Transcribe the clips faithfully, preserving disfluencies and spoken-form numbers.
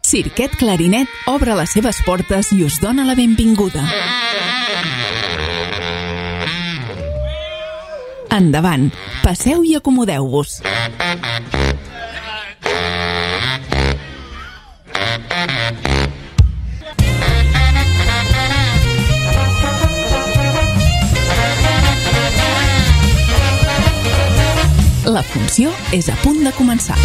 Cirquet Clarinet obre les seves portes i us dona la benvinguda. Endavant, passeu i acomodeu-vos. La funció és a punt de començar.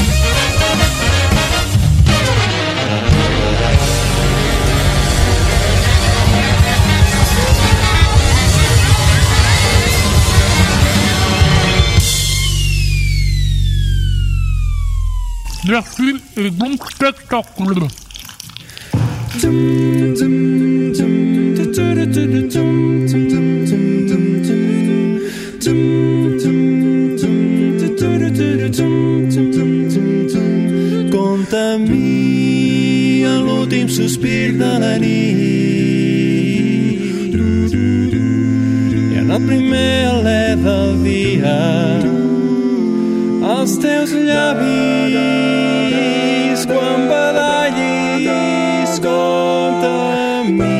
Voici est donc spectacle. Compta amb mi a l'últim sospir de la nit i en el primer alè del dia els teus llavis quan badallis. Compta amb mi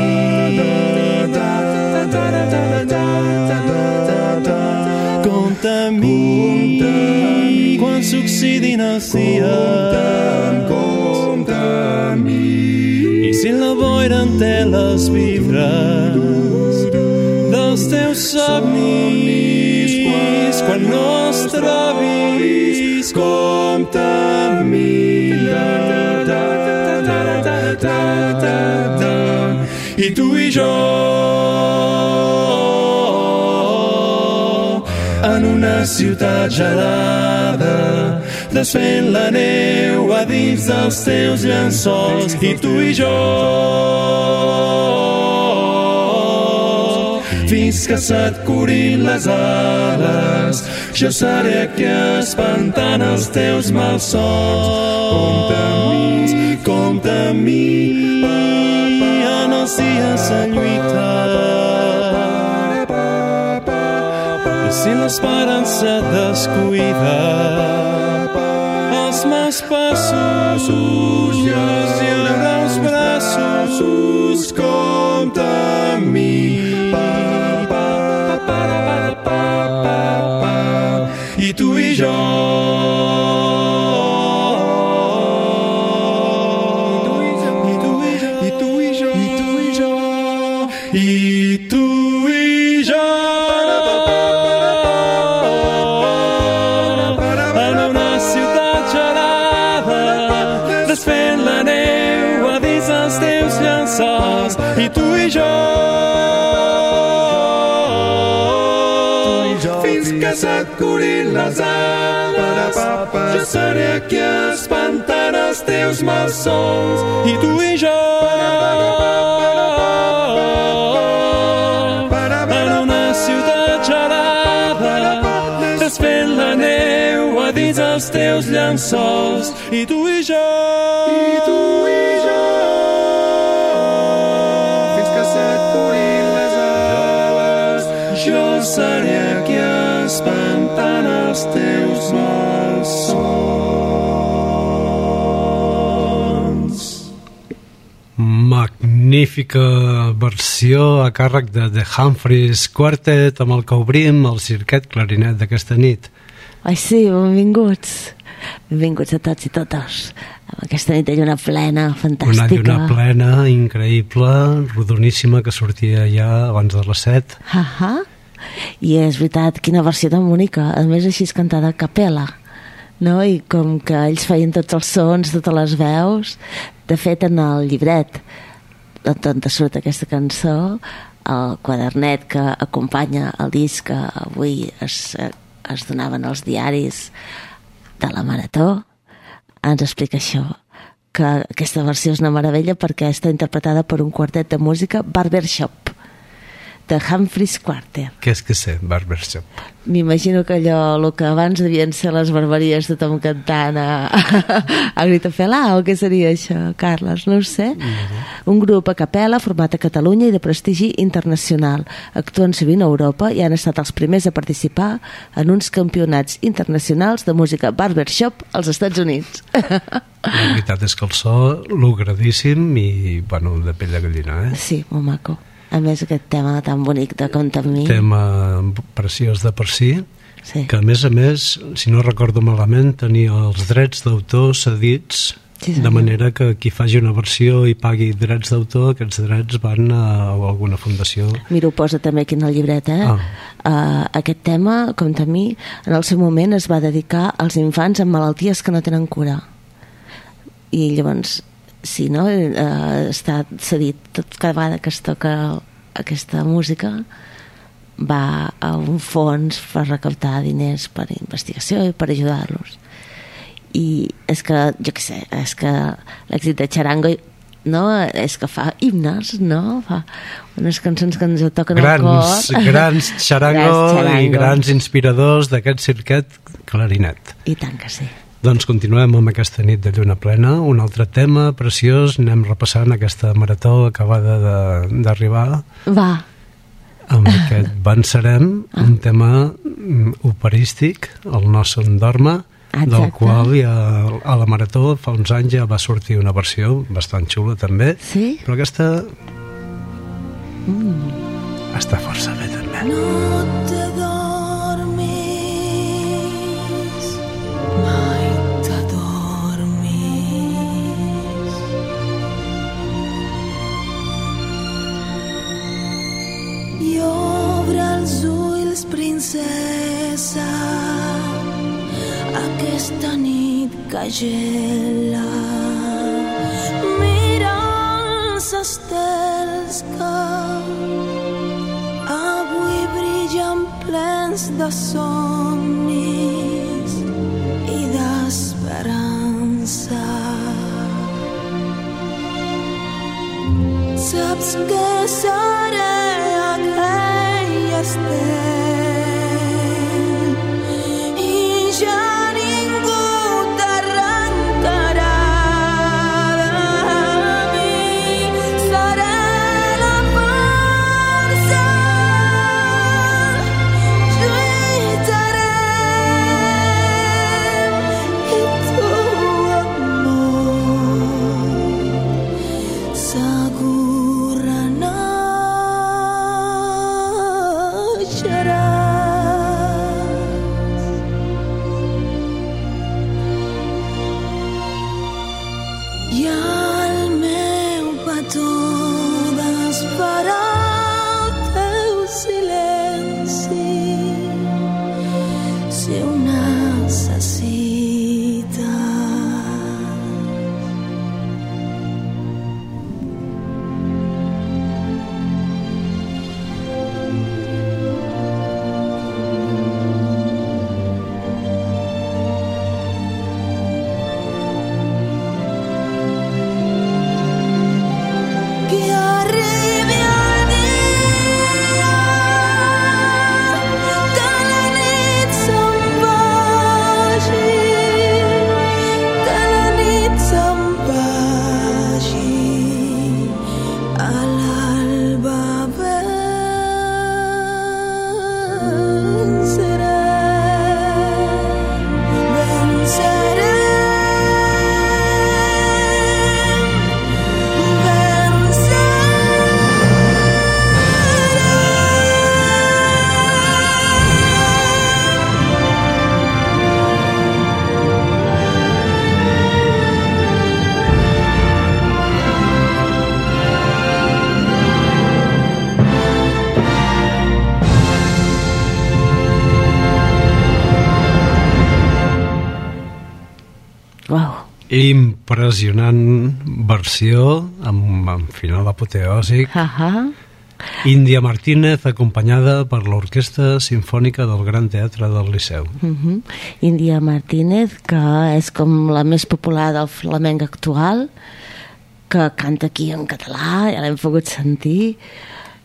compta amb mi quan s'oxidin els dies. Compta amb mi i si la boira en té les vibres dels teus somnis quan no els trobis. Compta amb mi i tu i jo en una ciutat gelada desfent la neu a dins dels teus llençols. I tu i jo fins que se't curin les ales jo seré aquí espantant els teus malsons. Compta amb mi, compta amb mi en els dies de lluita i si l'esperança et descuida els meus passos i els teus braços. Compta amb mi i tu i jo i tu i jo i tu i jo i tu i jo i tu i jo en una ciutat gelada desfent la neu a dins els teus llençols. I tu i jo se't curin les ales jo seré aquí espantant els teus malsons. I tu i jo en una ciutat gelada desfent la neu a dins els teus llençols. I tu i jo i tu i jo fins que se't curin les ales jo seré aquí espantant els teus malsons. Magnífica versió a càrrec de The Humphreys Quartet amb el que obrim el Cirquet Clarinet d'aquesta nit. Ai sí, benvinguts. Benvinguts a tots i totes. Aquesta nit hi ha lluna plena, fantàstica. Una lluna plena, increïble, rodoníssima, que sortia ja abans de les set. Ahà. I és veritat, quina versió tan bonica, a més així és cantada a capella, no? I com que ells feien tots els sons, totes les veus. De fet, en el llibret on surt aquesta cançó, el quadernet que acompanya el disc que avui es, es donaven als diaris de la Marató, ens explica això, que aquesta versió és una meravella perquè està interpretada per un quartet de música barbershop. de Humphreys Quartet. Què és que sé, Barbershop? M'imagino que allò, el que abans devien ser les barberies, tothom cantant a, a grita felà, o què seria això, Carles? No ho sé. Mm-hmm. Un grup a capella format a Catalunya i de prestigi internacional. Actuen sovint a Europa i han estat els primers a participar en uns campionats internacionals de música barbershop als Estats Units. La veritat és que el so logradíssim i, bueno, de pell de gallina, eh? Sí, molt maco. A més, aquest tema tan bonic de Compta amb mi. Tema preciós de per si, sí. Que a més a més, si no recordo malament, tenia els drets d'autor cedits, sí, de manera que qui faci una versió i pagui drets d'autor, aquests drets van a, a alguna fundació. Mira, ho posa també aquí en el llibret, eh? Ah. Uh, aquest tema, Compta amb mi, en el seu moment es va dedicar als infants amb malalties que no tenen cura. I llavors... sí, no? Uh, està cedit tot, cada vegada que es toca aquesta música va a un fons per recaptar diners per investigació i per ajudar-los. I és que, jo què sé, és que l'èxit de Charango, no? És que fa himnes, no? Fa unes cançons que ens toquen grans, el cor. Grans Charango i grans inspiradors d'aquest circuit clarinet. I tant que sí. Doncs continuem amb aquesta nit de lluna plena, un altre tema preciós, anem repassant aquesta marató acabada d'arribar. Va. Amb aquest Vencerem, ah. un tema operístic, el No Son Dorma, exacte. Del qual ja a la marató fa uns anys ja va sortir una versió bastant xula també, sí? Però aquesta mm. està força bé també. No te dormis, mai i obre els ulls, princesa, aquesta nit que gela. Mira els estels que avui brillen plens de somnis i d'esperança. Saps que seré aquell estel i ja ningú t'arrencarà de mi. Seré la força, lluitarem i tu, amor, segur i el meu petó d'esperar el teu silenci si ho necessites. Impressionant versió amb, amb final apoteòsic. Uh-huh. Índia Martínez acompanyada per l'Orquestra Simfònica del Gran Teatre del Liceu. Uh-huh. Índia Martínez, que és com la més popular del flamenc actual, que canta aquí en català, ja l'hem pogut sentir,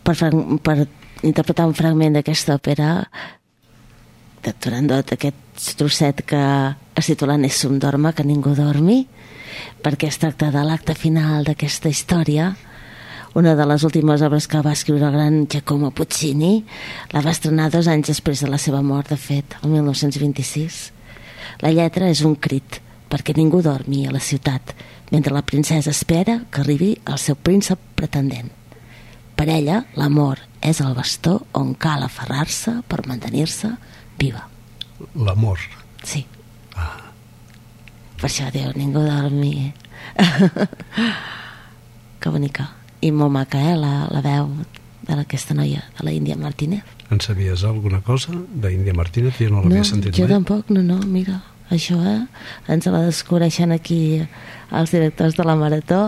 per, per interpretar un fragment d'aquesta òpera de Turandot, aquest trosset que es titula Nessun dorma, que ningú dormi, perquè es tracta de l'acte final d'aquesta història. Una de les últimes obres que va escriure el gran Giacomo Puccini la va estrenar dos anys després de la seva mort, de fet, el mil nou-cents vint-i-sis. La lletra és un crit perquè ningú dormi a la ciutat mentre la princesa espera que arribi el seu príncep pretendent. Per ella, l'amor és el bastó on cal aferrar-se per mantenir-se viva. L'amor. Sí. Ah. Per això diu, ningú dormi. Que bonica. I molt maca, eh, la, la veu d'aquesta noia, de la Índia Martínez. En sabies alguna cosa d'Índia Martínez? Jo no l'havia no, sentit jo mai. tampoc, no, no, mira, això, eh, ens la descobreixen aquí els directors de la Marató.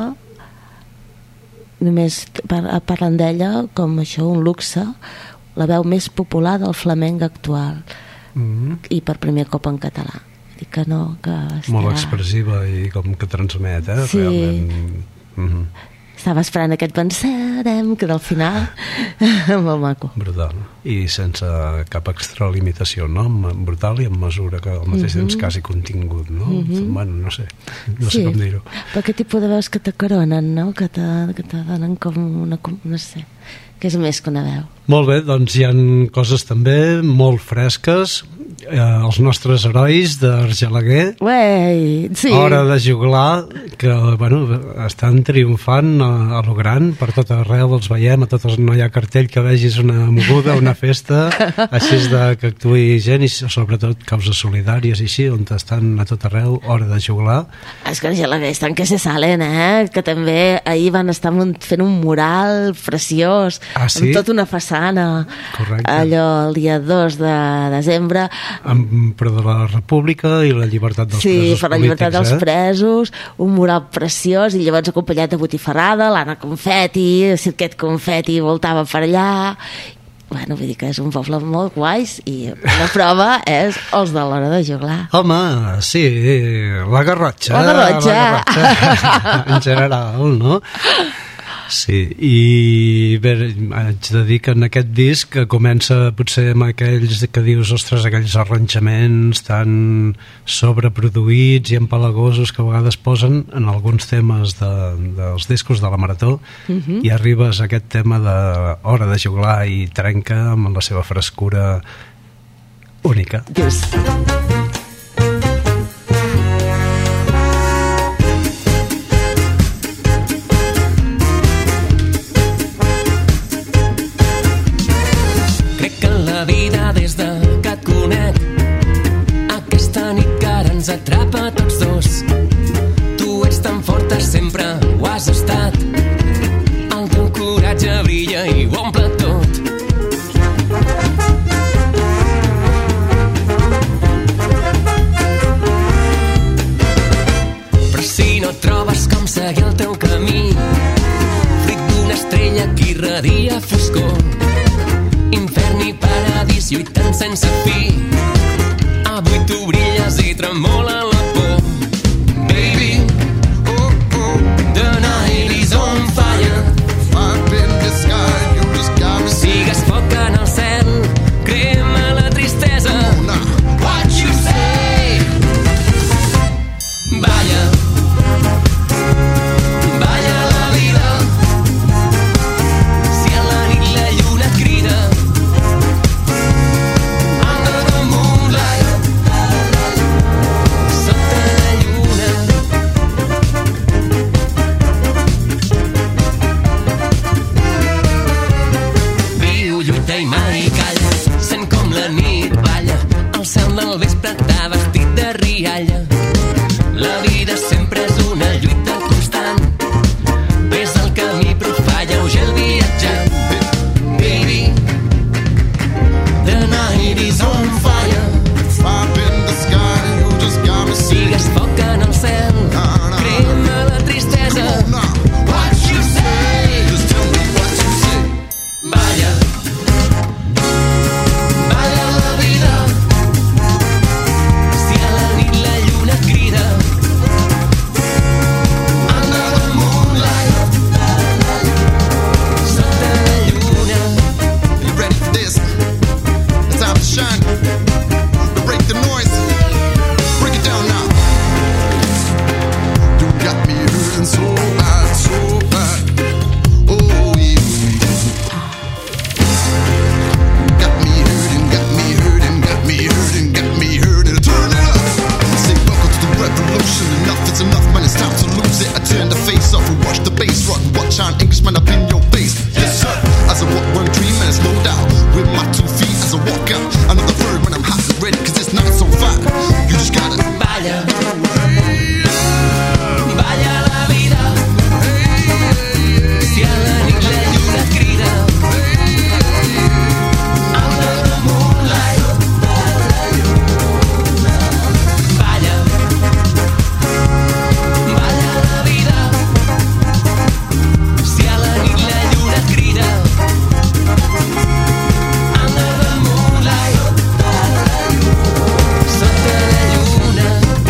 Només par parlen d'ella com això, un luxe, la veu més popular del flamenc actual. Mm-hmm. I per primer cop en català. Dic que no, que estarà... Molt expressiva i com que transmet, eh? Sí. Realment. Mm-hmm. Estava esperant aquest vencerem, que del final molt maco. Brutal. I sense cap extralimitació, no? Brutal i en mesura que al mateix temps mm-hmm. quasi contingut, no? Mm-hmm. Bueno, no sé, no sí. sé com dir-ho. Però aquest tipus de veus que t'acaronen, no? Que te, que te donen com una... no sé, que és més que una veu. Molt bé, doncs hi ha coses també molt fresques. Eh, els nostres herois d'Argelaguer. Uei, sí. Hora de juglar, que bueno, estan triomfant a, a lo gran, per tot arreu els veiem, a totes, no hi ha cartell que vegis una moguda, una festa, així és de que actuï gent, i sobretot causes solidàries i així, on estan a tot arreu, hora de juglar. És que Argelaguer estan que se salen, eh? Que també ahir van estar fent un mural preciós, ah, sí? amb tota una façana. Correcte. Allò el dia dos de desembre, en pro de la república i la llibertat dels sí, presos polítics. Sí, per la llibertat dels eh? presos, un mural preciós, i llavors acompanyat de botifarrada, l'Anna Confetti, el Cirquet Confetti voltava per allà. Bueno, vull dir que és un poble molt guais, i la prova és els de l'hora de juglar. Home, sí, la Garrotxa. La Garrotxa. La Garrotxa, en general, no? Sí, i bé, haig de dir que en aquest disc que comença potser amb aquells que dius, ostres, aquells arranjaments tan sobreproduïts i empalagosos que a vegades posen en alguns temes de, dels discos de la Marató, uh-huh. i arribes a aquest tema de hora de juglar i trenca amb la seva frescura única. Dius... Des de que et conec, aquesta nit que ara ens atrapa a tots dos. Tu ets tan forta, sempre ho has estat. El teu coratge brilla i ho omple tot. Però si no trobes com seguir el teu camí, fruit d'una estrella que irradia foscor, infern i paradís lluitant sense fi, avui tu brilles i tremola la por. Baby, oh, oh, the night is on fire, up in the sky, you just got me. Sigues foc en el cel, crema la tristesa, what you say? Balla, balla la vida, si a la nit la lluna crida, i mai calla, sent com la nit balla, el cel del vespre t'ha vestit de rialla. La vida sempre és una lluita constant, ves el camí però fa lleuger el viatjant. Baby, the night is on fire, up in the sky, you just got me. Sigues foc en el cel, crema la tristesa, what you say? Just tell me what you say. Balla, balla la vida, si a la nit la lluna turn the face off and watch the bass rock. Watch an Englishman up in your face. Yes sir, as I walk one dreamers, no doubt. With my two feet as I walk out. Another bird when I'm hot and ready, cause it's not so far. You just gotta Balla, balla la vida. Si a la nit la lluna crida, under the moonlight. Balla, balla la vida. Si a la nit la lluna crida, under the moonlight. Sota la lluna.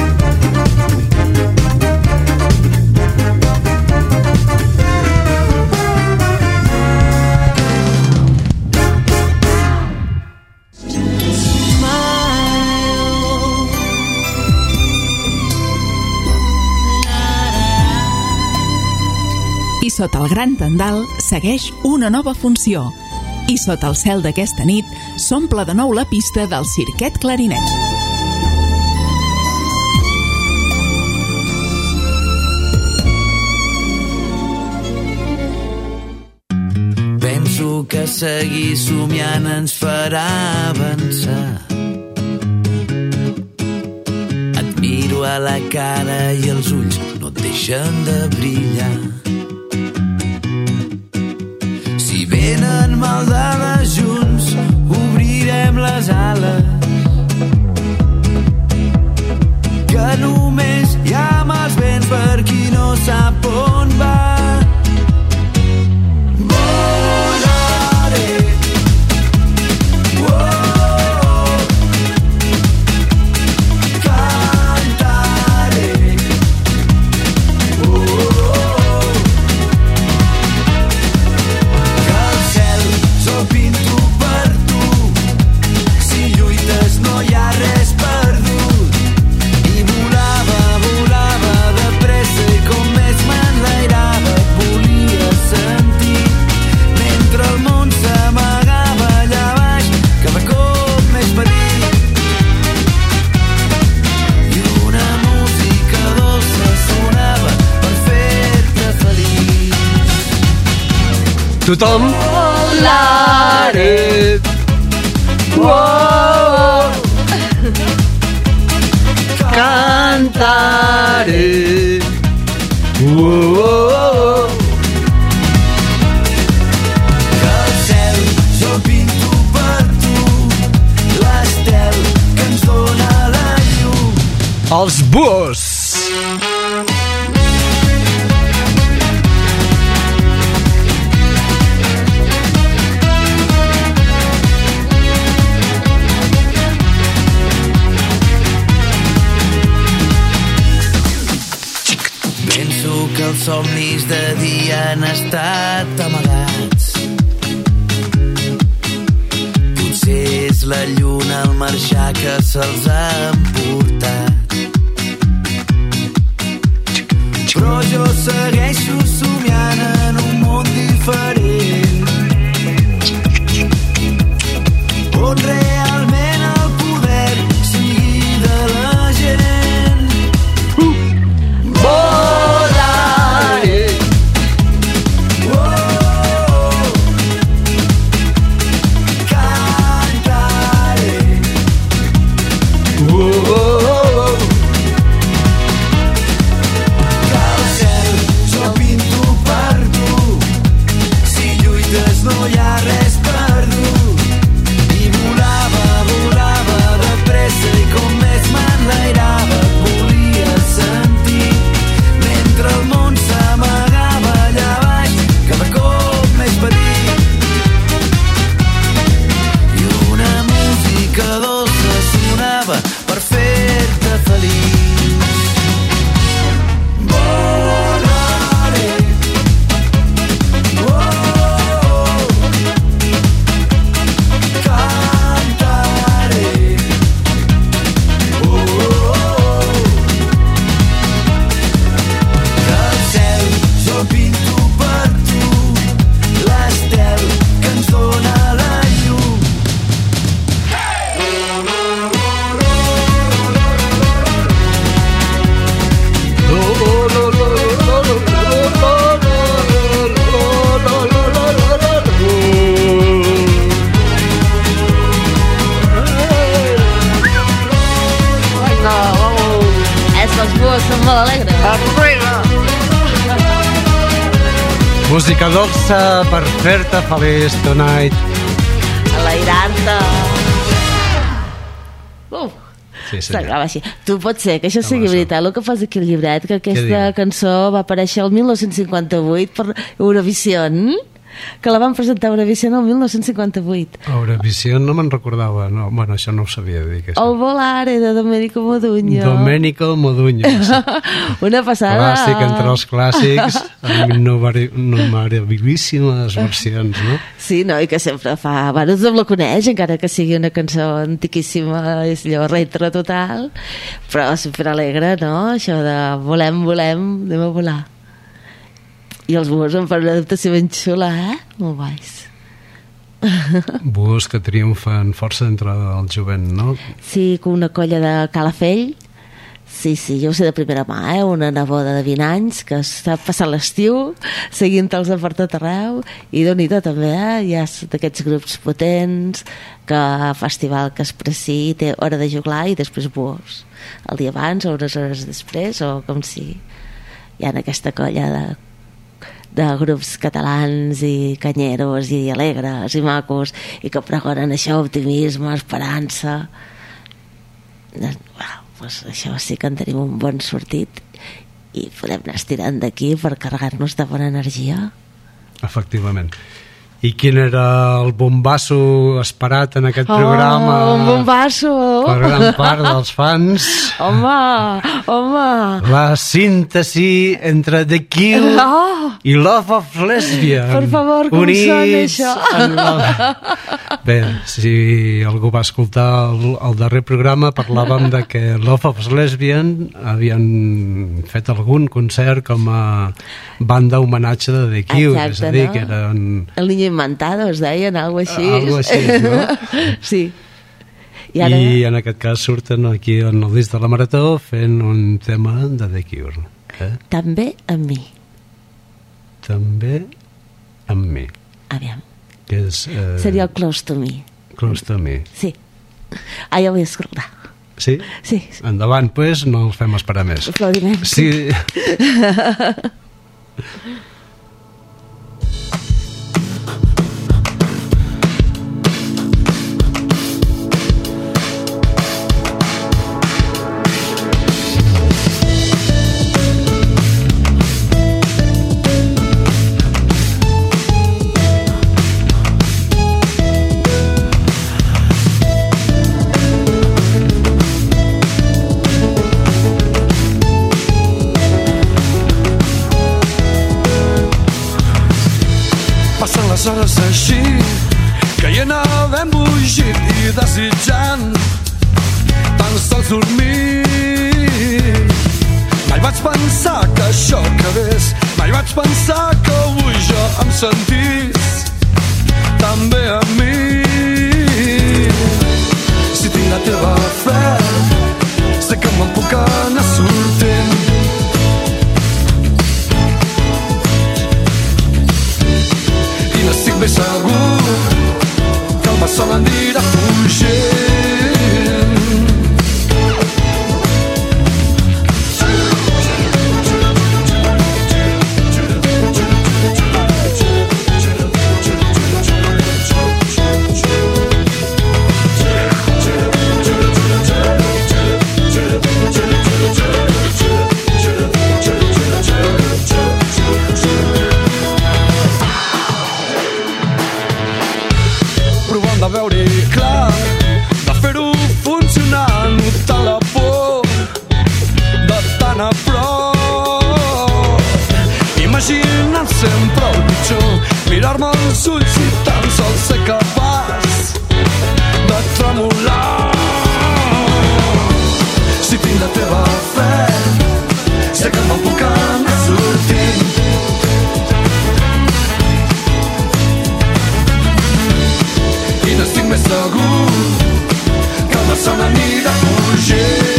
I sota el gran tendal segueix una nova funció. I sota el cel d'aquesta nit s'omple de nou la pista del Cirquet Clarinet. Penso que seguir somiant ens farà avançar. Et miro a la cara i els ulls no et deixen de brillar. Si venen maldades junts, obrirem les ales. Que només hi ha mals vents per qui no sap on va. Tothom Volaré. Wow. Cantaré. Wow. Que el cel jo pinto per tu, l'estel que ens dóna la llum. Els Búhos. Que els somnis de dia han estat amagats. Potser és la lluna al marxar que se'ls ha emportat. Però jo segueixo somiant en un món diferent, on realment el poder sigui de la gent. Jo Música dolça per fer-te feliç tonight. Alegrar-te. Uh, sí, s'acaba així. Tu pot ser que això sigui veritat, el que fas aquí al llibret, que aquesta cançó va aparèixer el mil nou-cents cinquanta-vuit per Eurovision, que la van presentar a Eurovision el mil nou-cents cinquanta-vuit. Eurovision no me'n recordava, no, bueno, això no ho sabia dir. Que sí. El Volare de Domenico Modugno. Domenico Modugno. Una passada. Clàssic entre els clàssics, amb innovabilíssimes versions, no? Sí, no, i que sempre fa... Bueno, tothom la coneix, encara que sigui una cançó antiquíssima, és allò retro total, però sempre alegre, no? Això de volem, volem, anem a volar. I els Búhos en fan una adaptació ben xula, eh? Molt guais. Búhos que triomfen força entre el jovent, no? Sí, com una colla de Calafell. Sí, sí, jo ho sé de primera mà, eh? Una neboda de vint anys que està passant l'estiu seguint-los per tot arreu, i Déu-n'hi-do també, eh? Hi ha d'aquests grups potents, que festival que es preci té hora de juglar i després Búhos. El dia abans o unes hores després, o com sigui. Hi ha aquesta colla de de grups catalans i canyeros i alegres i macos i que pregonen això, optimisme, esperança. Well, pues això sí que en tenim un bon sortit i podem anar estirant d'aquí per carregar-nos de bona energia. Efectivament. I quin era el bombasso esperat en aquest oh, programa? Un bombasso! Per gran part dels fans. Home, home! La síntesi entre The Cure oh. i Love of Lesbian. Per favor, com sona això? La... Bé, si algú va escoltar el, el darrer programa, parlàvem de que Love of Lesbian havien fet algun concert com a banda homenatge de The Cure. Exacte, és a dir, no? que eren... El niño inventado, es deien, algo així. Algo així, no? Sí. I, ara... I en aquest cas surten aquí en el disc de la Marató fent un tema de The Cure. Eh? També amb mi. També amb mi. Aviam. Que és, eh... seria el Close to Me. Close to Me. Sí. Ah, ja ho vull escoltar. Sí? Sí. Endavant, pues, no el fem esperar més. Aplaudiments. Sí. les hores així, caient havent embogit i desitjant tan sols dormir. Mai vaig pensar que això acabés, mai vaig pensar que avui jo em sentís també a mi. Si tinc la teva fe, sé que me'n puc anar sortint. I n'estic ben segur que el mal sol anirà fugint. De veure-hi clar, de fer-ho funcionar, notar la por de tan a prop, imaginant sempre el pitjor, mirar-me als ulls i tan sols ser capaç de tremolar. Si tinc la teva fe, sé que me'n puc anar sortint. I n'estic més segur que el mal se n'anirà fugint.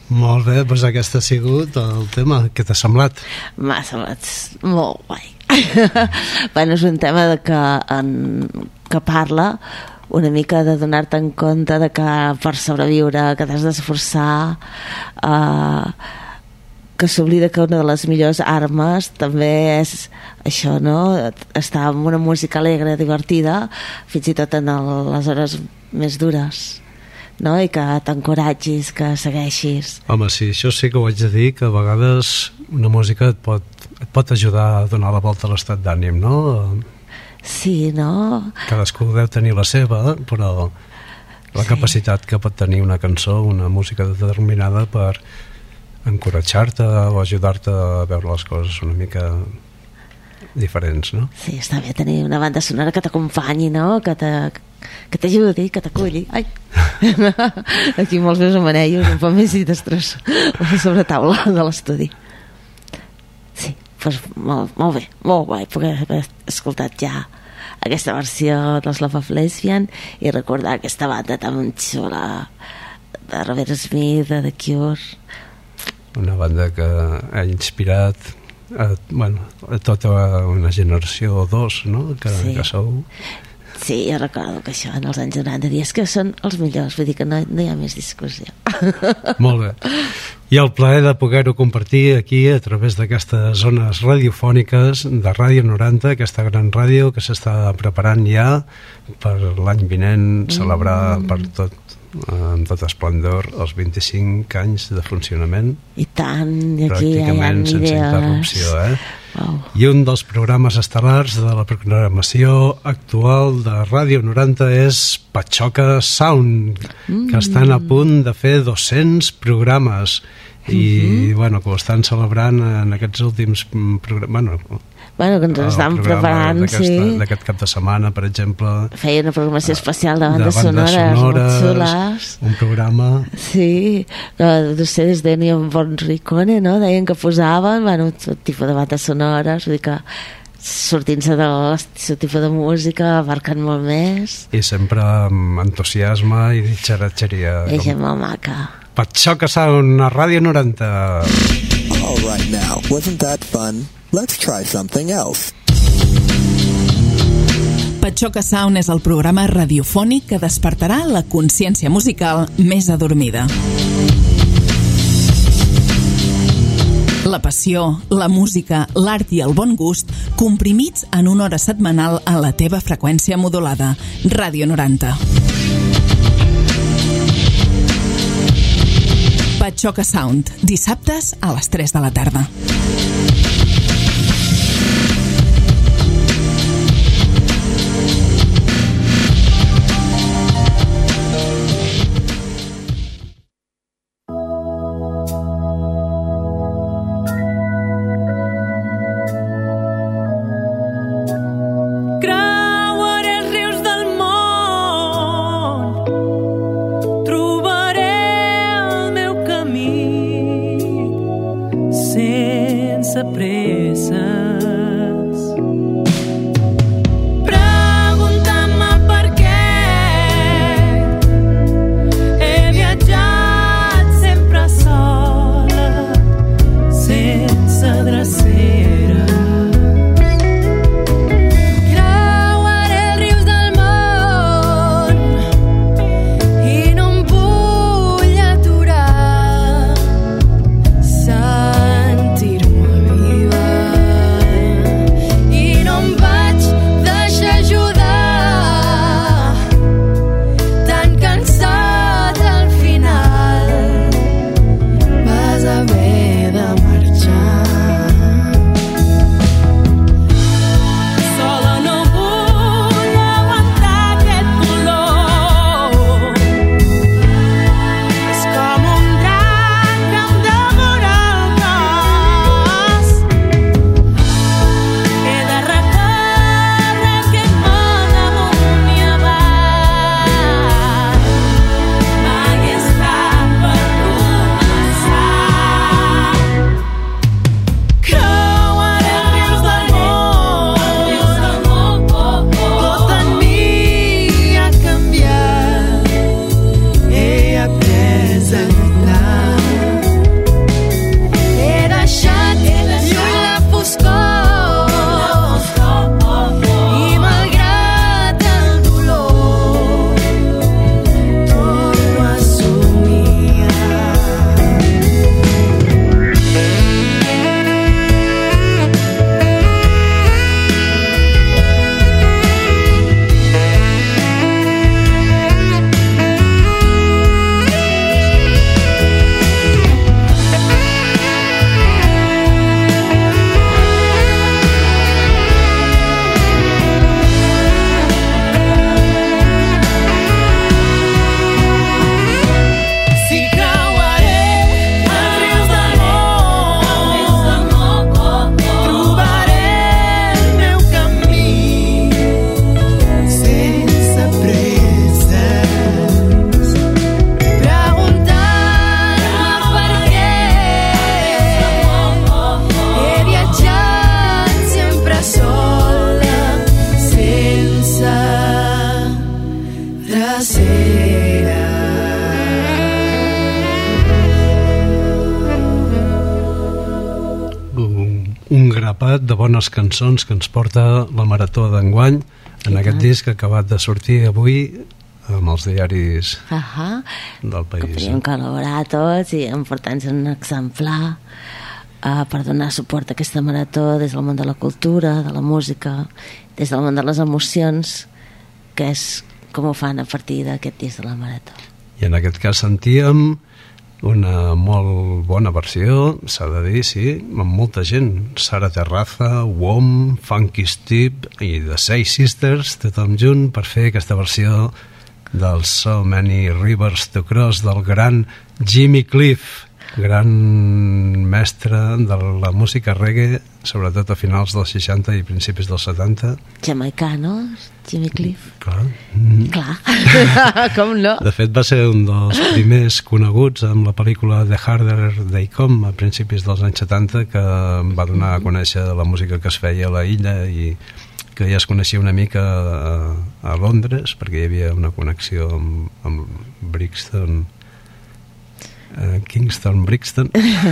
Molt bé, doncs aquest ha sigut el tema. Què t'ha semblat? M'ha semblat molt guai. Bueno, és un tema de que, en, que parla una mica de donar-te en compte de que per sobreviure que t'has d'esforçar, eh, que s'oblida que una de les millors armes també és això, no? Estar amb una música alegre, divertida, fins i tot en el, les hores més dures, no? I que t'encoratgis, que segueixis. Home, sí, això sí que ho haig de dir, que a vegades una música et pot, et pot ajudar a donar la volta a l'estat d'ànim, no? Sí, no? Cadascú deu tenir la seva, però la sí. capacitat que pot tenir una cançó, una música determinada per encoratjar-te o ajudar-te a veure les coses una mica diferents, no? Sí, està bé tenir una banda sonora que t'acompanyi, no? Que te, que t'ajudi, que t'aculli. Ai! Aquí molts meus amanellos, un poc més i destrosso la sobretaula de l'estudi. Sí, doncs molt, molt bé, molt guai poder haver escoltat ja aquesta versió dels Love of Lesbian i recordar aquesta banda tan xula de Robert Smith, de The Cure. Una banda que ha inspirat a, bueno, a tota una generació o dos, no? Que, sí. que sou. Sí, jo recordo que això en els anys noranta dies que són els millors, vull dir que no, no hi ha més discussió. Molt bé. I el plaer de poder-ho compartir aquí a través d'aquestes zones radiofòniques de Ràdio noranta, aquesta gran ràdio que s'està preparant ja per l'any vinent, celebrar mm. per tot amb tot esplendor els vint-i-cinc anys de funcionament. I tant, i aquí hi ha idees. Sense interrupció, eh? Wow. I un dels programes estel·lars de la programació actual de Ràdio noranta és Patxoca Sound, mm. que estan a punt de fer dos-cents programes i, mm-hmm. bueno, que ho estan celebrant en aquests últims programes, bueno, bueno, que ens estan preparant, sí. D'aquest cap de setmana, per exemple. Feia una programació especial de bandes, de bandes sonores, sonores, molt xules. Un programa... Sí, que vostès deien Bon Ricone, no? Deien que posaven, bueno, tot tipus de bandes sonores, vull dir que sortint-se de aquest tipus de música, abarcant molt més. I sempre amb entusiasme i xaratxeria. I gent molt maca. Patxoca Sound a Ràdio noranta. All right now, wasn't that fun? Let's try something else. Patxoca Sound és el programa radiofònic que despertarà la consciència musical més adormida. La passió, la música, l'art i el bon gust comprimits en una hora setmanal a la teva freqüència modulada. Ràdio noranta. Patxoca Sound, dissabtes a les tres de la tarda. Pressa varietat de bones cançons que ens porta la Marató d'enguany en aquest disc acabat de sortir avui amb els diaris uh -huh. del país. Que podríem col·laborar tots i emportar-nos un exemplar uh, per donar suport a aquesta marató des del món de la cultura, de la música, des del món de les emocions, que és com ho fan a partir d'aquest disc de la marató. I en aquest cas sentíem una molt bona versió, s'ha de dir, sí, amb molta gent. Sara Terraza, Wom, Funky Steve i The Seis Sisters, tothom junt per fer aquesta versió del So Many Rivers to Cross del gran Jimmy Cliff, gran mestre de la música reggae, sobretot a finals dels seixanta i principis dels setanta. Jamaicà, no? Jimmy Cliff. Clar. Mm. Clar. Com no? De fet, va ser un dels primers coneguts amb la pel·lícula The Harder They Come a principis dels anys setanta, que va donar a conèixer la música que es feia a la illa i que ja es coneixia una mica a, a Londres, perquè hi havia una connexió amb, amb Brixton, eh, Kingston, Brixton.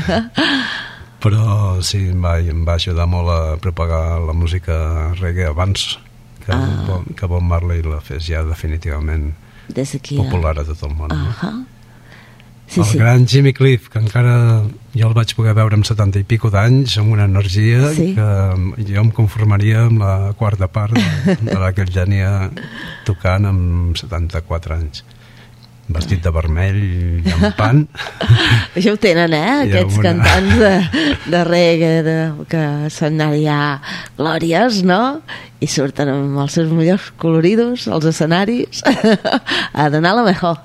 Però sí, em va, em va ajudar molt a propagar la música reggae abans que, ah. Bob, que Bob Marley la fes ja definitivament popular a tot el món. Uh -huh. no? Sí, el sí. gran Jimmy Cliff, que encara jo el vaig poder veure amb setanta i pico d'anys, amb una energia sí. que jo em conformaria amb la quarta part de, de la que ell tenia tocant amb setanta-quatre anys. Vestit de vermell, llampant. Això ho tenen, eh? Aquests una... cantants de, de reggae de, que són allà glòries, no? I surten amb els seus millors coloridos als escenaris a donar la mejor.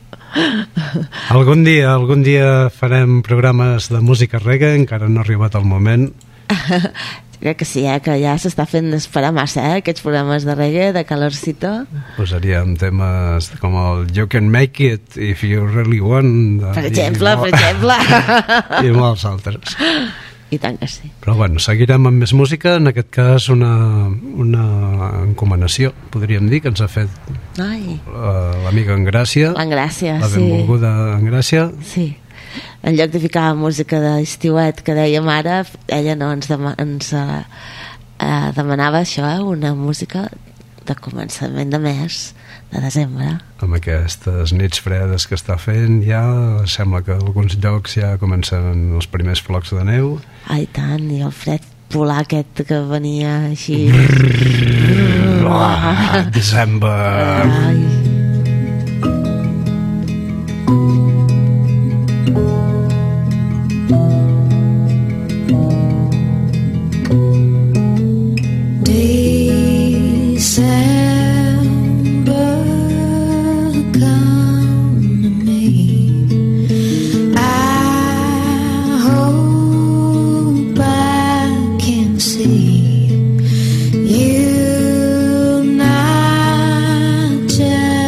Algun dia, algun dia farem programes de música reggae, encara no ha arribat el moment. Crec que sí, eh? Que ja s'està fent esperar massa, eh? Aquests programes de reggae, de calorcito. Posaríem temes com el You Can Make It If You Really Want. Per exemple, per exemple. I molts altres. I tant que sí. Però bueno, seguirem amb més música, en aquest cas una, una encomanació, podríem dir, que ens ha fet l'amiga Engràcia. L'Engràcia, sí. La benvolguda Engràcia. Sí. En lloc de ficar música d'estiuet que dèiem ara, ella no ens, dema, ens uh, uh, demanava això, eh? Una música de començament de mes de desembre. Amb aquestes nits fredes que està fent ja sembla que alguns llocs ja comencen els primers flocs de neu. Ai tant, i el fred polar aquest que venia així oh, December. Ai. You not just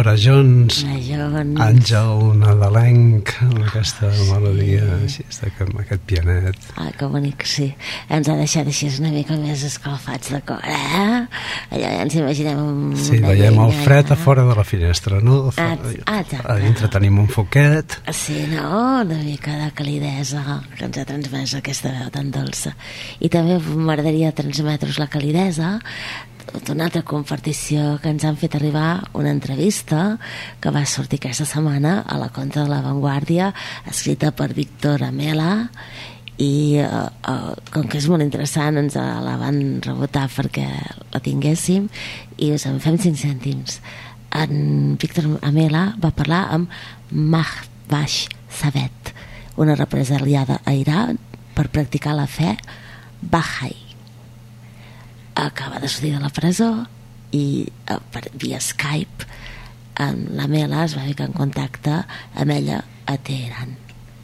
Nora Jones, Nora Jones. Àngel Nadalenc, amb aquesta melodia així, amb aquest pianet. Ah, que bonic, sí. Ens ha deixat així una mica més escalfats de cor, eh? Allò ja ens imaginem... Sí, veiem el fred a fora de la finestra, no? Ah, ah, a dintre tenim un foquet. Sí, no? Una mica de calidesa que ens ha transmès aquesta veu tan dolça. I també m'agradaria transmetre-us la calidesa d'una altra compartició que ens han fet arribar, una entrevista que va sortir aquesta setmana a la Contra de la Vanguardia, escrita per Víctor Amela, i uh, uh, com que és molt interessant ens la van rebotar perquè la tinguéssim i us en fem cinc cèntims. En Víctor Amela va parlar amb Mahvash Savet, una represaliada a Iran per practicar la fe Bahá'í. Acaba de sortir de la presó i uh, per, via Skype en la Mela es va ficar en contacte amb ella a Teheran.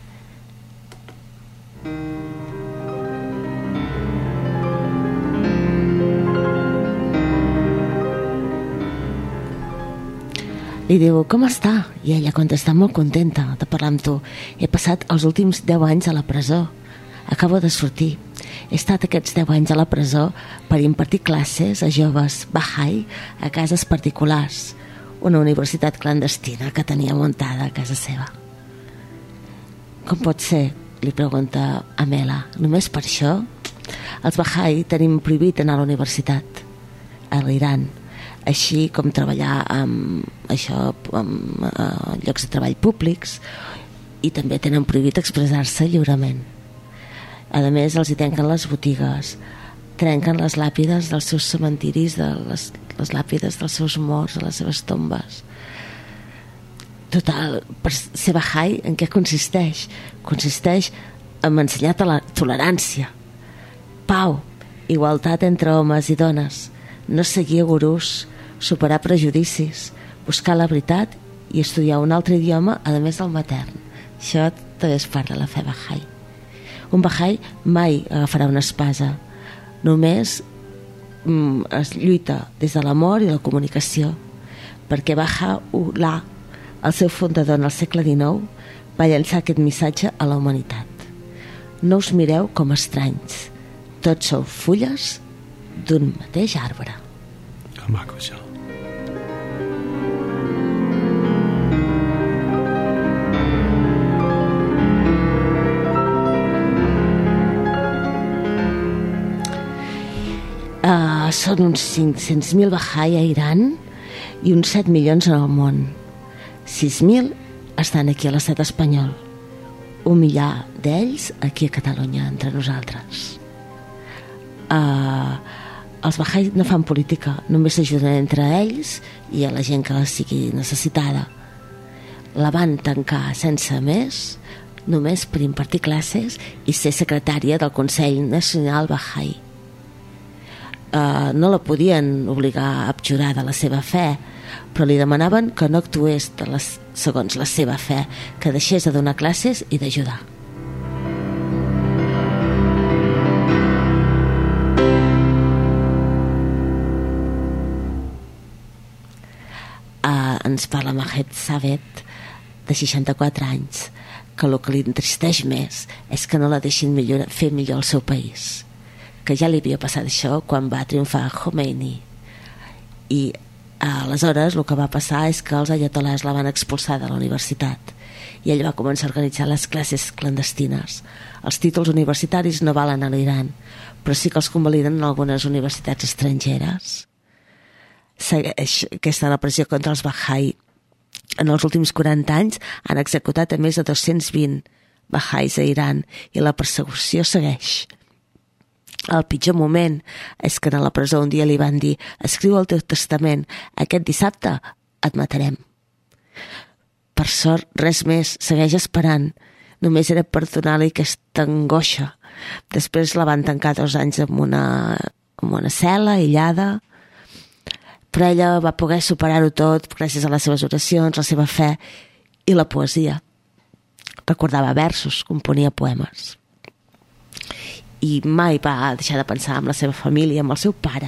Li diu, com està? I ella contesta, molt contenta de parlar amb tu. He passat els últims deu anys a la presó. Acabo de sortir. He estat aquests deu anys a la presó per impartir classes a joves Bahá'í a cases particulars, una universitat clandestina que tenia muntada a casa seva. Com pot ser? Li pregunta Amela. Només per això? Els Bahá'í tenim prohibit anar a la universitat a l'Iran, així com treballar amb això, amb uh, llocs de treball públics, i també tenen prohibit expressar-se lliurement. A més, els hi tanquen les botigues, trenquen les làpides dels seus cementiris, de les, les làpides dels seus morts a les seves tombes. Total, per ser Bahá'í, en què consisteix? Consisteix en ensenyar la tolerància, pau, igualtat entre homes i dones, no seguir gurús, superar prejudicis, buscar la veritat i estudiar un altre idioma a més del matern. Això també és part de la fe Bahá'í. Un Bahá'í mai agafarà una espasa, només mm, es lluita des de l'amor i la comunicació, perquè Baha'u'llah, el seu fundador en el segle dinou, va llançar aquest missatge a la humanitat. No us mireu com estranys, tots sou fulles d'un mateix arbre. Que maco, això. Uh, són uns cinc-cents mil Bahá'í a Iran i uns set milions en el món. sis mil estan aquí a l'estat espanyol, un millar d'ells aquí a Catalunya, entre nosaltres. Uh, els Bahá'í no fan política, només s'ajuden entre ells i a la gent que sigui necessitada. La van tancar sense més, només per impartir classes i ser secretària del Consell Nacional Bahá'í. Uh, no la podien obligar a abjurar de la seva fe, però li demanaven que no actués de les, segons la seva fe, que deixés de donar classes i d'ajudar. Uh, ens parla Mahvash Savet, de seixanta-quatre anys, que el que li entristeix més és que no la deixin millor, fer millor el seu país, que ja li havia passat això quan va triomfar Khomeini, i aleshores el que va passar és que els ayatolás la van expulsar de la universitat i ell va començar a organitzar les classes clandestines. Els títols universitaris no valen a l'Iran, però sí que els convaliden en algunes universitats estrangeres. Segueix aquesta repressió contra els Bahá'í. En els últims quaranta anys han executat a més de dos-cents vint Bahá'ís a Iran i la persecució segueix. El pitjor moment és que a la presó un dia li van dir: escriu el teu testament, aquest dissabte et matarem. Per sort, res més, segueix esperant. Només era per donar-li aquesta angoixa. Després la van tancar dos anys en una, en una cel·la aïllada, però ella va poder superar-ho tot gràcies a les seves oracions, la seva fe i la poesia. Recordava versos, componia poemes. I mai va deixar de pensar en la seva família, amb el seu pare,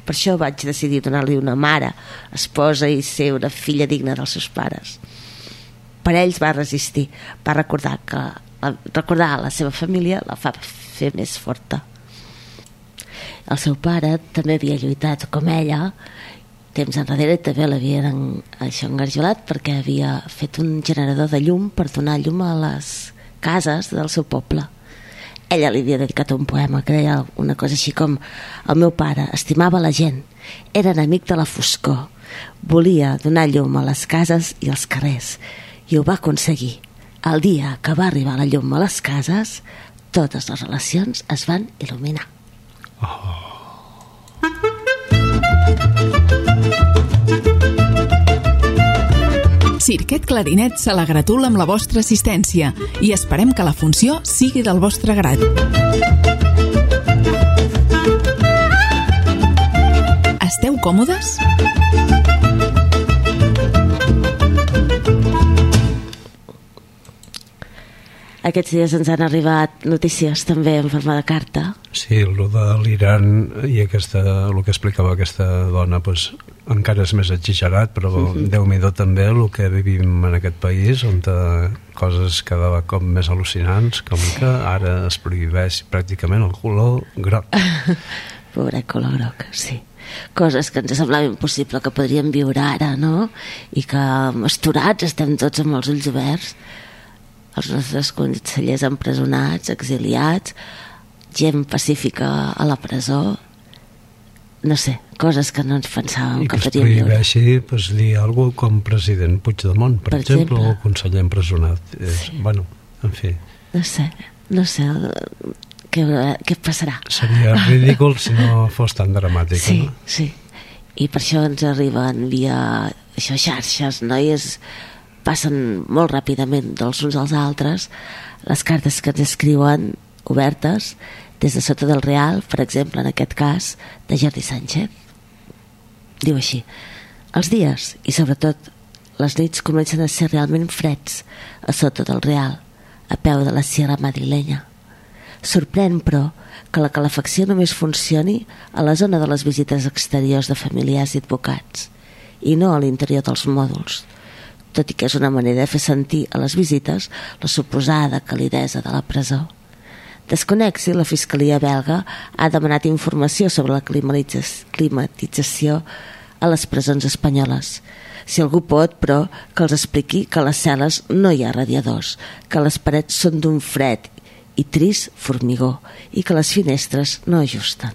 Per això vaig decidir donar-li una mare, esposa i ser una filla digna dels seus pares. Per ells va resistir, va recordar que recordar la seva família la fa fer més forta. El seu pare també havia lluitat com ella temps enrere, també l'havien això engarjolat perquè havia fet un generador de llum per donar llum a les cases del seu poble. Ella li havia dedicat un poema que deia una cosa així com: el meu pare estimava la gent, era enemic de la foscor, volia donar llum a les cases i als carrers, i ho va aconseguir. El dia que va arribar la llum a les cases, totes les relacions es van il·luminar. Oh. Cirquet Clarinet se la gratula amb la vostra assistència i esperem que la funció sigui del vostre grat. Esteu còmodes? Aquests dies ens han arribat notícies també en forma de carta. Sí, el de l'Iran i aquesta, el que explicava aquesta dona, pues, encara és més exagerat, però mm-hmm. Déu-n'hi-do també el que vivim en aquest país, on coses cada cop més al·lucinants, com que ara es prohibeix pràcticament el color groc. Pobre color groc, sí. Coses que ens semblava impossible que podríem viure ara, no? I que esturats estem tots amb els ulls oberts. Els nostres consellers empresonats, exiliats, gent pacífica a la presó, no sé, coses que no ens pensàvem que podríem viure. I que es prohibeixi pues, dir alguna com president Puigdemont, per, per exemple, exemple, o conseller empresonat. És, sí. Bueno, en fi. No sé, no sé què, què passarà. Seria ridícul si no fos tan dramàtic. Sí, no? Sí. I per això ens arriben via això, xarxes, no? I és... passen molt ràpidament dels uns als altres les cartes que ens escriuen obertes des de sota del Real, per exemple, en aquest cas de Jordi Sánchez. Diu així: els dies i sobretot les nits comencen a ser realment freds a sota del Real, a peu de la Sierra madrilenya. Sorprèn, però, que la calefacció només funcioni a la zona de les visites exteriors de familiars i advocats i no a l'interior dels mòduls, tot i que és una manera de fer sentir a les visites la suposada calidesa de la presó. Desconec si la Fiscalia belga ha demanat informació sobre la climatització a les presons espanyoles. Si algú pot, però, que els expliqui que a les cel·les no hi ha radiadors, que les parets són d'un fred i trist formigó i que les finestres no ajusten.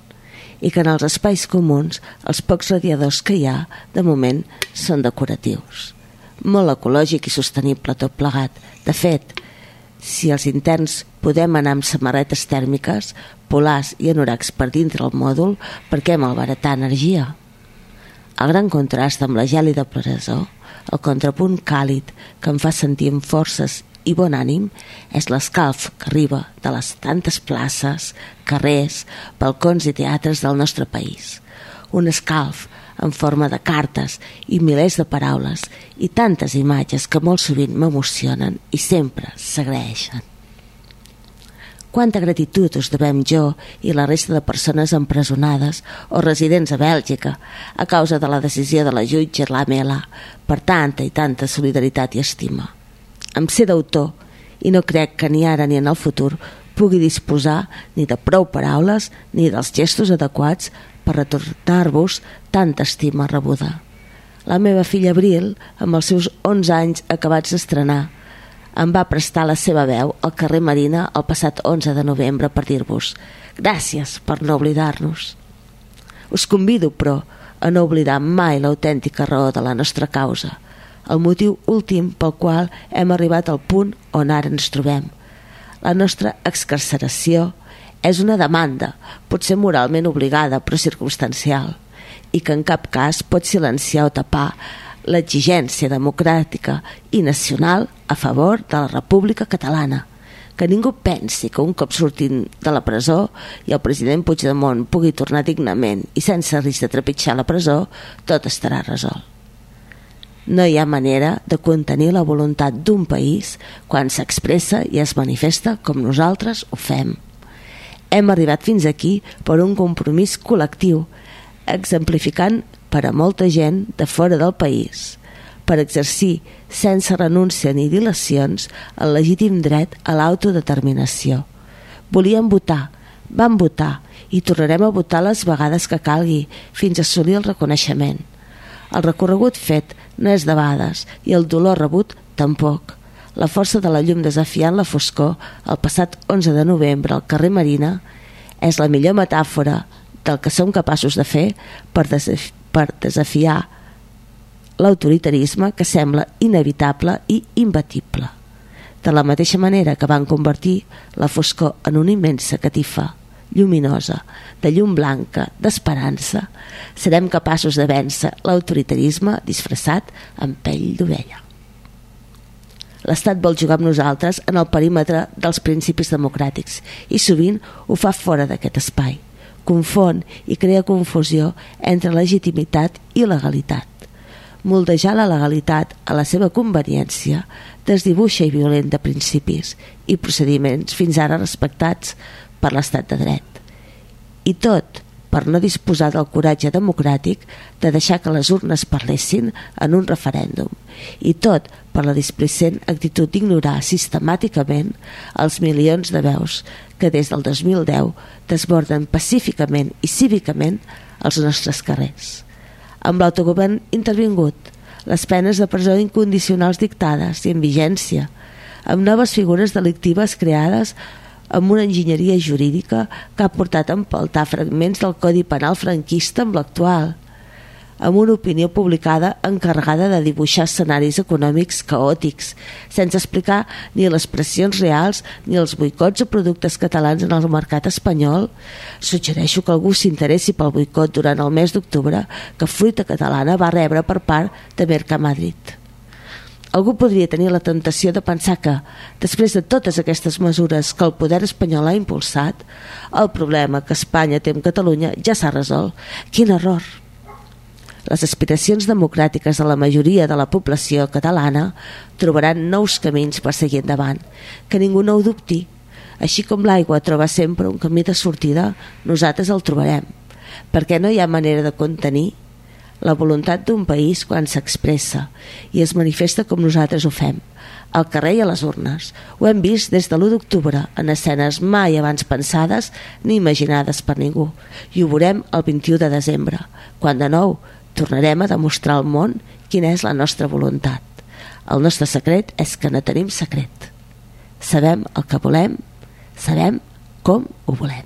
I que en els espais comuns els pocs radiadors que hi ha, de moment, són decoratius. Molt ecològic i sostenible tot plegat. De fet, si els interns podem anar amb samarretes tèrmiques, polars i anoracs per dintre el mòdul, per què malbaratar energia? El gran contrast amb la gèlida presó, el contrapunt càlid que em fa sentir amb forces i bon ànim, és l'escalf que arriba de les tantes places, carrers, balcons i teatres del nostre país. Un escalf en forma de cartes i milers de paraules i tantes imatges que molt sovint m'emocionen i sempre s'agraeixen. Quanta gratitud us devem jo i la resta de persones empresonades o residents a Bèlgica a causa de la decisió de la jutge Lamela, per tanta i tanta solidaritat i estima. Em sé d'autor i no crec que ni ara ni en el futur pugui disposar ni de prou paraules ni dels gestos adequats per retornar-vos tanta estima rebuda. La meva filla Abril, amb els seus onze anys acabats d'estrenar, em va prestar la seva veu al carrer Marina el passat onze de novembre per dir-vos gràcies per no oblidar-nos. Us convido, però, a no oblidar mai l'autèntica raó de la nostra causa, el motiu últim pel qual hem arribat al punt on ara ens trobem. La nostra excarceració és una demanda, potser moralment obligada però circumstancial, i que en cap cas pot silenciar o tapar l'exigència democràtica i nacional a favor de la República Catalana. Que ningú pensi que un cop sortint de la presó i el president Puigdemont pugui tornar dignament i sense risc de trepitjar la presó, tot estarà resolt. No hi ha manera de contenir la voluntat d'un país quan s'expressa i es manifesta com nosaltres ho fem. Hem arribat fins aquí per un compromís col·lectiu, exemplificant per a molta gent de fora del país, per exercir sense renúncia ni dilacions el legítim dret a l'autodeterminació. Volien votar, van votar i tornarem a votar les vegades que calgui fins a assolir el reconeixement. El recorregut fet no és debades i el dolor rebut tampoc. La força de la llum desafiant la foscor el passat onze de novembre al carrer Marina és la millor metàfora del que som capaços de fer per, desaf per desafiar l'autoritarisme que sembla inevitable i imbatible. De la mateixa manera que van convertir la foscor en una immensa catifa lluminosa, de llum blanca, d'esperança, serem capaços de vèncer l'autoritarisme disfressat amb pell d'ovella. L'Estat vol jugar amb nosaltres en el perímetre dels principis democràtics i sovint ho fa fora d'aquest espai. Confon i crea confusió entre legitimitat i legalitat. Moldejar la legalitat a la seva conveniència desdibuixa i violent de principis i procediments fins ara respectats per l'estat de dret. I tot per no disposar del coratge democràtic de deixar que les urnes parlessin en un referèndum. I tot per la displicent actitud d'ignorar sistemàticament els milions de veus que des del dos mil deu desborden pacíficament i cívicament els nostres carrers. Amb l'autogovern intervingut, les penes de presó incondicionals dictades i en vigència, amb noves figures delictives creades amb una enginyeria jurídica que ha portat a empeltar fragments del Codi Penal franquista amb l'actual, amb una opinió publicada encarregada de dibuixar escenaris econòmics caòtics, sense explicar ni les pressions reals ni els boicots a productes catalans en el mercat espanyol. Suggereixo que algú s'interessi pel boicot durant el mes d'octubre que fruita catalana va rebre per part de Mercamadrid. Algú podria tenir la tentació de pensar que, després de totes aquestes mesures que el poder espanyol ha impulsat, el problema que Espanya té amb Catalunya ja s'ha resolt. Quin error! Les aspiracions democràtiques de la majoria de la població catalana trobaran nous camins per seguir endavant, que ningú no ho dubti. Així com l'aigua troba sempre un camí de sortida, nosaltres el trobarem, perquè no hi ha manera de contenir la voluntat d'un país quan s'expressa i es manifesta com nosaltres ho fem, al carrer i a les urnes. Ho hem vist des de l'u d'octubre en escenes mai abans pensades ni imaginades per ningú, i ho veurem el vint-i-u de desembre, quan de nou tornarem a demostrar al món quina és la nostra voluntat. El nostre secret és que no tenim secret. Sabem el que volem, sabem com ho volem.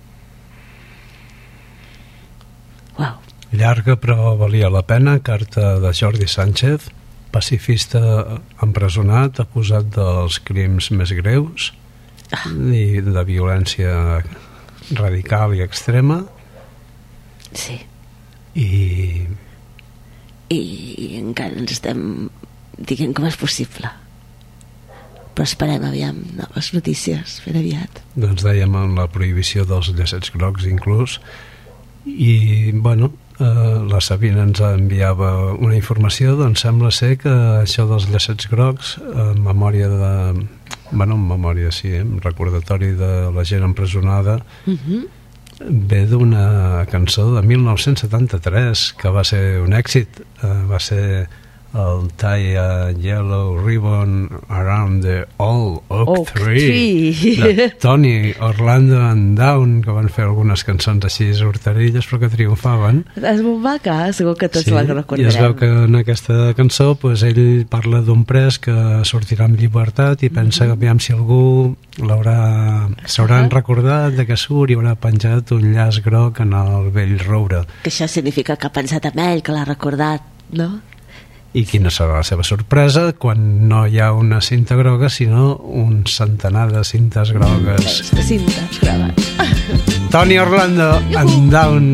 Uau. Llarga però valia la pena, carta de Jordi Sánchez, pacifista empresonat, acusat dels crims més greus ah. i de violència radical i extrema. Sí. I... I encara ens estem dient com és possible. Però esperem aviam noves notícies ben aviat. Doncs dèiem amb la prohibició dels llacets grocs inclús. I, bueno, eh, la Sabina ens enviava una informació, doncs sembla ser que això dels llacets grocs, en memòria de... Bueno, en memòria, sí, en recordatori de la gent empresonada, uh-huh. ve d'una cançó de mil nou-cents setanta-tres que va ser un èxit, eh, va ser el Tie a Yellow Ribbon Around the Old Oak, Oak Tree, tree. de Tony Orlando and Down, que van fer algunes cançons així horterilles però que triomfaven. És molt maca, segur que tots sí, la recordarem. I es veu que en aquesta cançó pues, ell parla d'un pres que sortirà amb llibertat i pensa mm -hmm. que aviam si algú l'haurà s'hauran uh -huh. recordat de que surt i haurà penjat un llaç groc en el vell roure. Que això significa que ha pensat en ell, que l'ha recordat, no? I quina serà la seva sorpresa quan no hi ha una cinta groga sinó un centenar de cintes grogues. De cintes grogues. Tony Orlando and Down.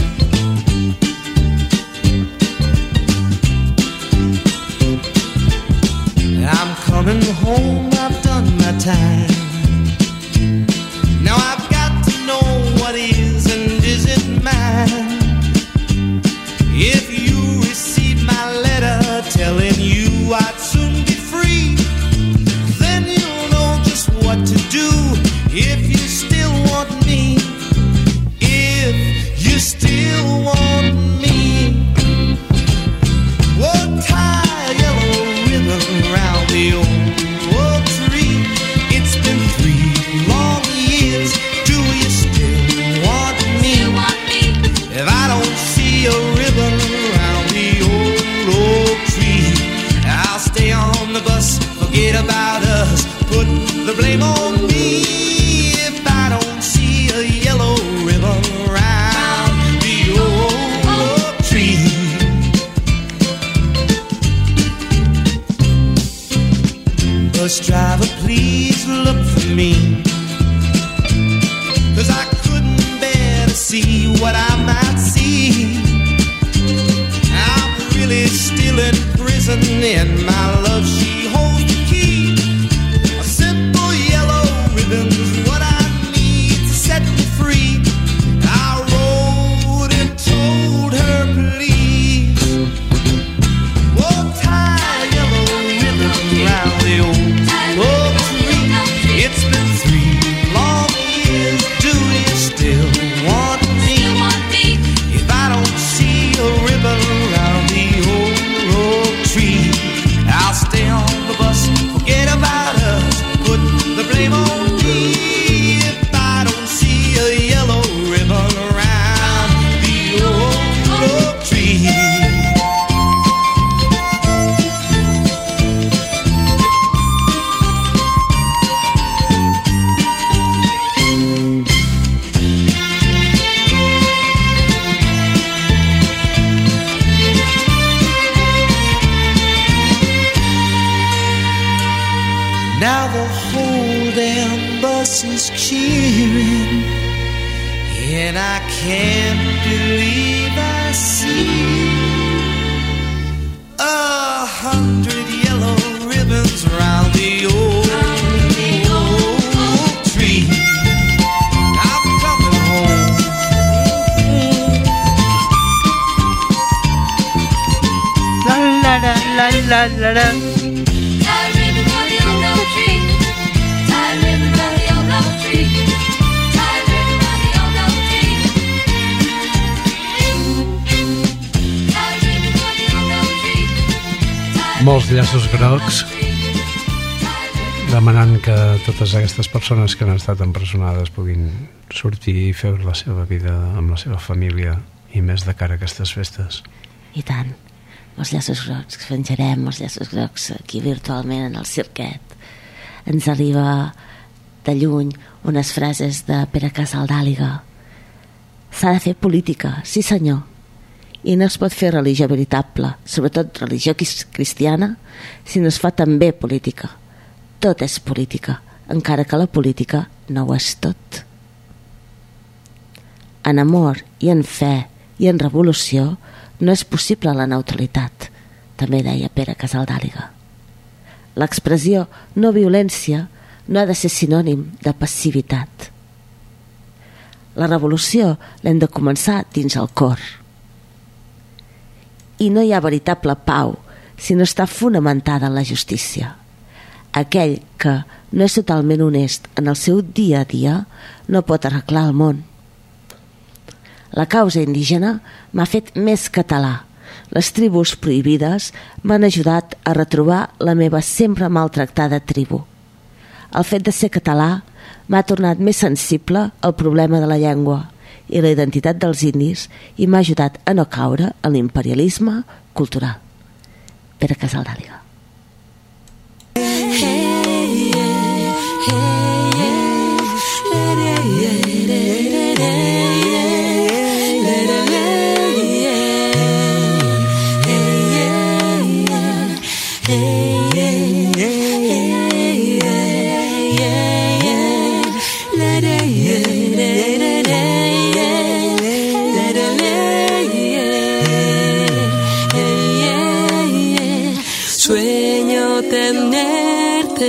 I'm coming home, I've done my time. Now I've got to know what is and isn't mine. If you receive my letter telling you I'd soon be free, then you'll know just what to do if you still want me. If you still want bus, forget about us, put the blame on me if I don't see a yellow ribbon around the old tree. Bus driver, please look for me, 'cause I couldn't bear to see what I might see. I'm really still in prison and my love, she holds the key. A simple yellow ribbon's what I need to set me free. I wrote and told her, please, oh, tie a yellow ribbon around the old oak tree. It's been three long years, do you still want me? If I don't see a ribbon around the old oak tree, I'll stay on the bus, forget about us, put the blame on me if I don't see a yellow ribbon around the old oak tree. Now the whole damn bus is cheering, and I can't believe I see a hundred yellow ribbons round the old, old tree. I'm coming home. La la la la la la la. Molts llaços grocs demanant que totes aquestes persones que han estat empresonades puguin sortir i fer la seva vida amb la seva família, i més de cara a aquestes festes. I tant, els llaços grocs que penjarem, els llaços grocs aquí virtualment en el cirquet. Ens arriba de lluny unes frases de Pere Casaldàliga. S'ha de fer política, sí senyor, i no es pot fer religió veritable, sobretot religió cristiana, si no es fa també política. Tot és política, encara que la política no ho és tot. En amor i en fe i en revolució no és possible la neutralitat, també deia Pere Casaldàliga. L'expressió no violència no ha de ser sinònim de passivitat. La revolució l'hem de començar dins el cor. I no hi ha veritable pau si no està fonamentada en la justícia. Aquell que no és totalment honest en el seu dia a dia no pot arreglar el món. La causa indígena m'ha fet més català. Les tribus prohibides m'han ajudat a retrobar la meva sempre maltractada tribu. El fet de ser català m'ha tornat més sensible al problema de la llengua i la identitat dels indis i m'ha ajudat a no caure en l'imperialisme cultural. Pere Casaldàliga. Sueño tenerte,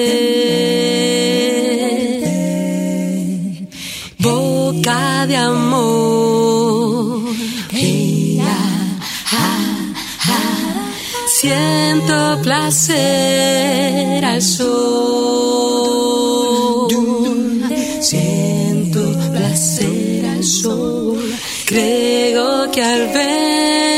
boca de amor. Hey, ah, ah, ah. Siento placer al sol, siento placer al sol. Creo que al verte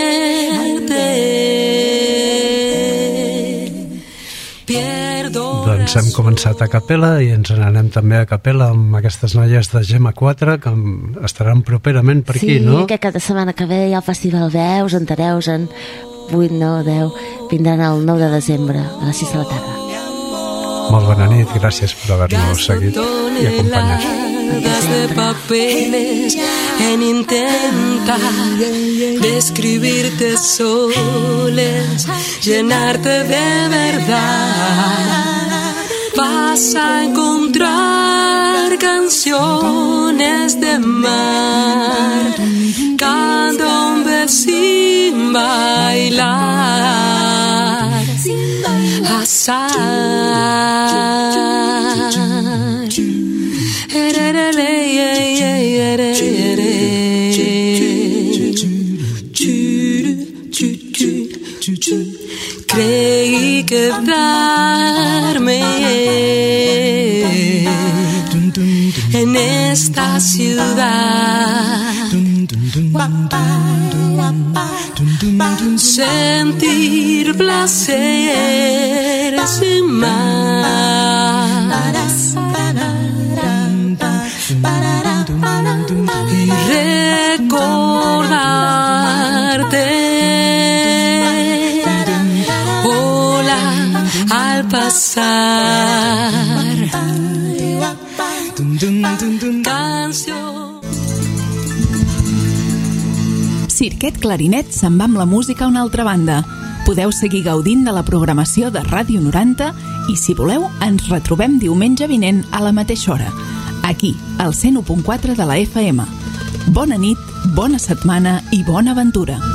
doncs hem començat a capella i ens n'anem també a capella amb aquestes noies de Gemma quatre que estaran properament per aquí, sí, no? Sí, que cada setmana que ve hi ha el Festival Veus, on Tareus en vuit, nou, deu, vindran el nou de desembre a les sis de la tarda. Molt bona nit, gràcies per haver-nos seguit i acompanyat. De papeles en intentar describirte soles, llenarte de verdad. Vas a encontrar canciones de mar, candombe sin bailar, azar. Creí quedarme en esta ciudad, sentir placer sin más y recordarte. Hola al pasar, canción. Cirquet Clarinet se'n va amb la música a una altra banda. Podeu seguir gaudint de la programació de Ràdio noranta i, si voleu, ens retrobem diumenge vinent a la mateixa hora, aquí, al cent u punt quatre de la F M. Bona nit, bona setmana i bona aventura.